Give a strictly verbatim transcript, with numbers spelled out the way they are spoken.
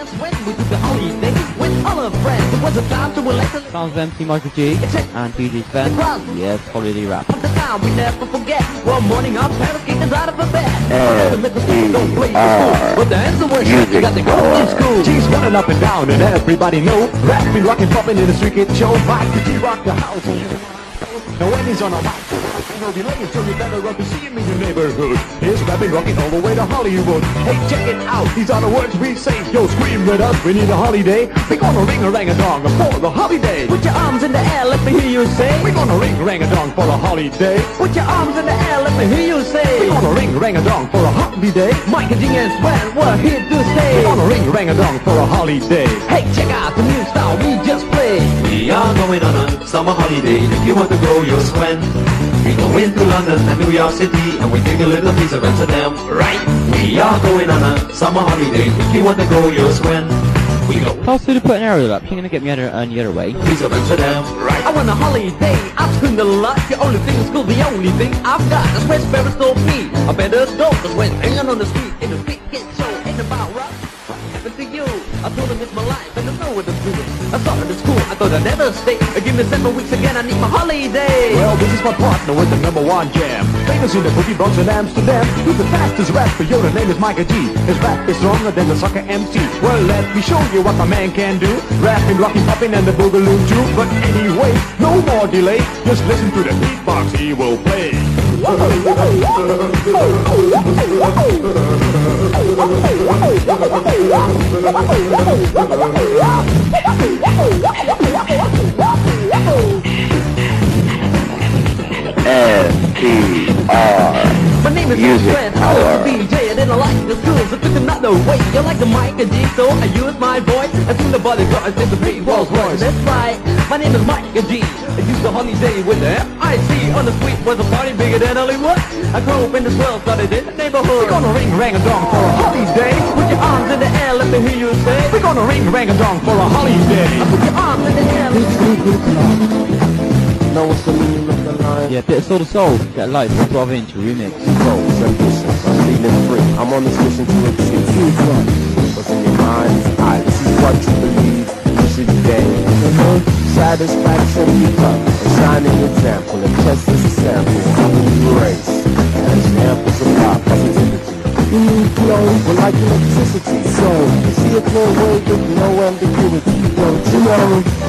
That's when we took the holiday with all our friends. It was a time to relax a little. Sounds of M C Michael G and D J Sven. Yes, holiday rap. But the time we never forget. One morning our parents kicked us out of a bed. M E R But the answer was you got to go to school. G's running up and down and everybody know. Rapping, rocking, popping in the street kid show. Mike the G rock the house. Now when he's on a mic, no delay until you better run to see him in your neighborhood. He's rapping, rocking all the way to Hollywood. Hey, check it out, these are the words we say. Yo, scream with us, we need a holiday. We're gonna ring a rang a dong for the holiday. Put your arms in the air, let me hear you say. We're gonna ring rang a dong for a holiday. Put your arms in the air, let me hear you say. We're gonna ring rang a dong for a holiday. Mike and G and Sven, we're here to stay. We're gonna ring rang a dong for a holiday. Hey, check out the new style we just played. We are going on a summer holiday. If you want to go, you'll swim. We go into London and New York City, and we take a little piece of Amsterdam, right? We are going on a summer holiday. If you want to go, you'll swim. We go. Pass through to put an aerial up. You're gonna get me on on the other way. Piece of Amsterdam, right? I want a holiday, I've screamed a lot. The only thing is school, the only thing I've got. That's where Sparrows told me I better go. That's when hanging on the street in the big kid show. Ain't about rock. What happened to you? I told him it's my life and I know what to do. I started at school, I thought I'd never stay. Give me seven weeks again, I need my holiday. Well, this is my partner with the number one jam. Famous in the boogie Bronx and Amsterdam. He's the fastest rapper, yo, the name is Micah G. His rap is stronger than the soccer M C. Well, let me show you what my man can do. Rapping, rocking, popping, and the boogaloo too. But anyway, no more delay. Just listen to the beatbox he will play. M P R My name is Music Sven, I Power. was a D J, I didn't like the schools, I took another way. You like the mic and G, so I used my voice. I seen the bodyguard, I said the big Rolls Royce. That's right, my name is Mike and G. I used the holiday with the F I C on the street, was a party bigger than Hollywood. I grew up in the swell, started in the neighborhood. We're gonna ring rang a dong for a holiday. Put your arms in the air, let me hear you say. We're gonna ring rang a dong for a holiday. Put your arms in the air, let me hear you say. Know what's the meaning of the line? Yeah, bit of Soul to Soul. Get a light for twelve inch remix. Goals, ambitions, I'm feeling free. I'm on this mission to achieve. Choose one. What's in your mind? I, this is what you believe you should gain. Satisfaction become a shining example. And just as a sample, I'm in the race. And examples of my positivity. You need flow, but like electricity. So, you see a clear way with no ambiguity. Don't you know?